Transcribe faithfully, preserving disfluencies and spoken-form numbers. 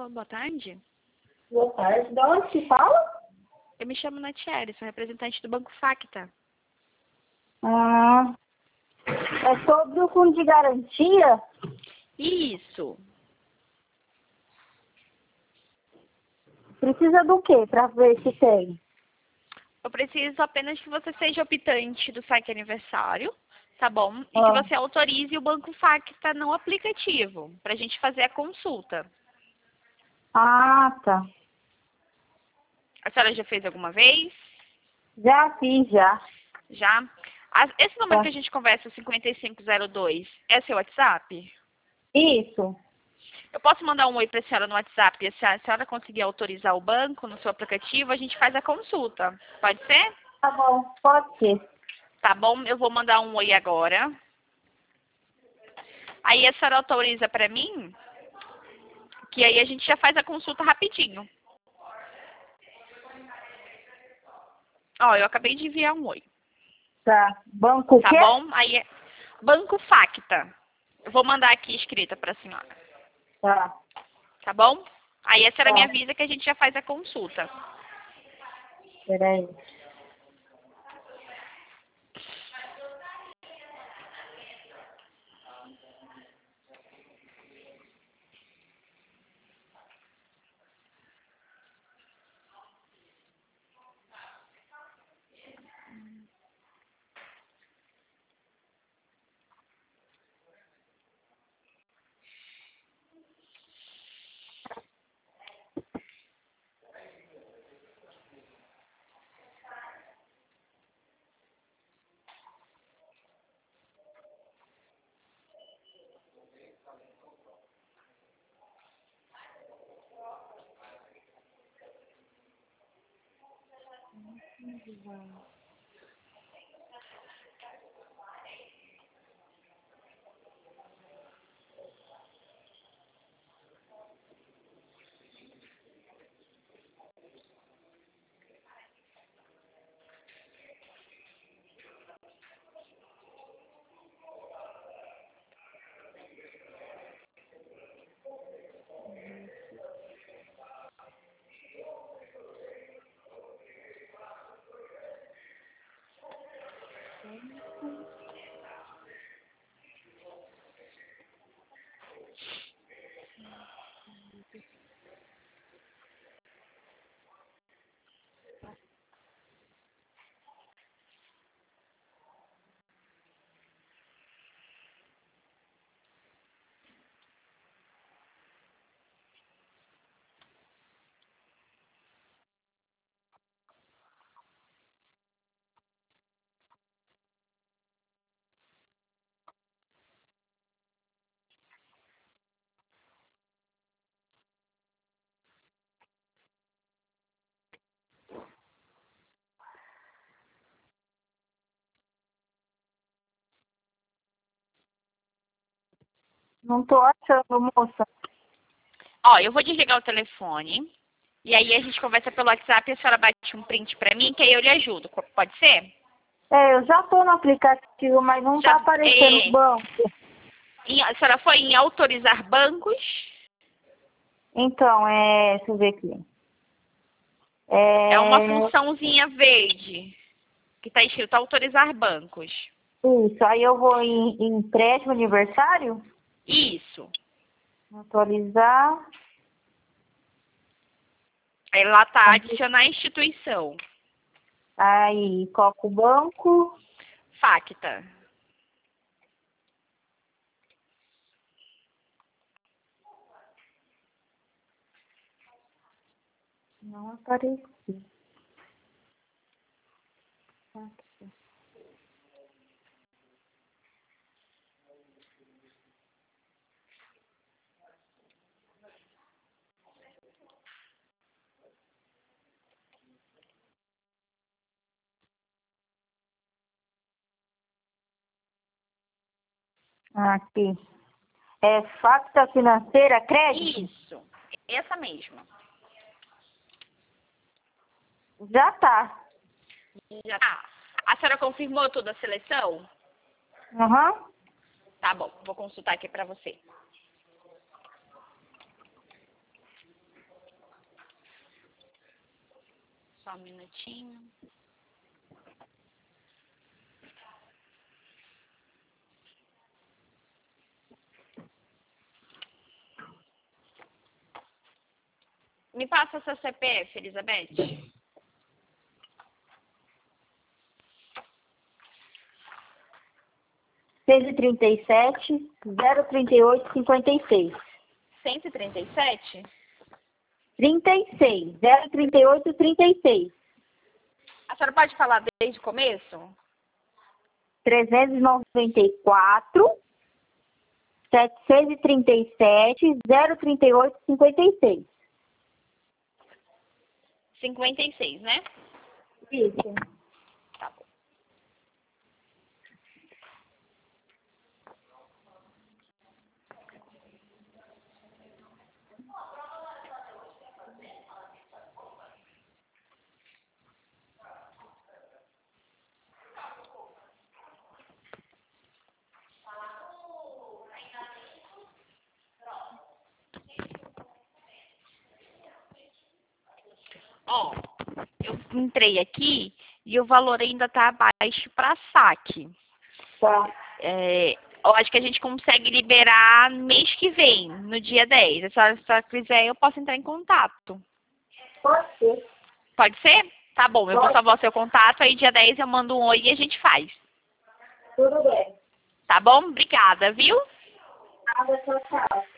Alô, boa tarde. Boa tarde. De onde se fala? Eu me chamo Natiele, sou representante do Banco Facta. Ah, é sobre o fundo de garantia? Isso. Precisa do quê para ver se tem? Eu preciso apenas que você seja optante do saque aniversário, tá bom? E que Ah, você autorize o Banco Facta no aplicativo, pra gente fazer a consulta. ah, tá. A senhora já fez alguma vez? Já fiz, já. Já? As- Esse número Tá. que a gente conversa, o cinquenta e cinco zero dois, é seu WhatsApp? Isso. Eu posso mandar um oi para a senhora no WhatsApp e se a senhora conseguir autorizar o banco no seu aplicativo, a gente faz a consulta. Pode ser? Tá bom, pode ser. Tá bom, eu vou mandar um oi agora. Aí a senhora autoriza para mim, que aí a gente já faz a consulta rapidinho. Ó, eu acabei de enviar um oi. Tá. Banco o Tá quê? bom? Aí é Banco Facta. Eu vou mandar aqui escrita para a senhora. Tá. Tá bom? Aí a senhora me Tá. avisa que a gente já faz a consulta. Peraí. Não tô achando, moça. Ó, eu vou desligar o telefone. E aí a gente conversa pelo WhatsApp e a senhora bate um print pra mim, que aí eu lhe ajudo. Co- Pode ser? É, eu já tô no aplicativo, mas não Já, tá aparecendo o é, banco. em- a senhora foi em autorizar bancos? Então, é... Deixa eu ver aqui. É uma É... funçãozinha verde, que tá escrito autorizar bancos. Isso, aí eu vou em, em empréstimo aniversário, Isso. atualizar, Aí lá tá adicionar a instituição. aí coloco o banco, Facta. não apareceu. Aqui. É Facta Financeira Crédito? Isso. Essa mesma. Já tá. Já tá. A senhora confirmou toda a seleção? Aham. Tá bom, vou consultar aqui pra você. Só um minutinho. Me passa seu C P F, Elizabeth. cento e trinta e sete, zero trinta e oito, cinquenta e seis. cento e trinta e sete? trinta e seis, zero trinta e oito, trinta e seis. A senhora pode falar desde o começo? trezentos e noventa e quatro, setecentos e trinta e sete, zero trinta e oito, cinquenta e seis. cinquenta e seis, né? Isso. Tá bom. Ó, eu entrei aqui e o valor ainda tá abaixo para saque. Tá. É, eu acho que a gente consegue liberar mês que vem, no dia dez. Se a senhora, se a senhora quiser, eu posso entrar em contato. Pode ser. Pode ser? Tá bom, eu vou Pode. salvar o seu contato, aí dia dez eu mando um oi e a gente faz. Tudo bem. Tá bom? Obrigada, viu? Nada, tchau, tchau.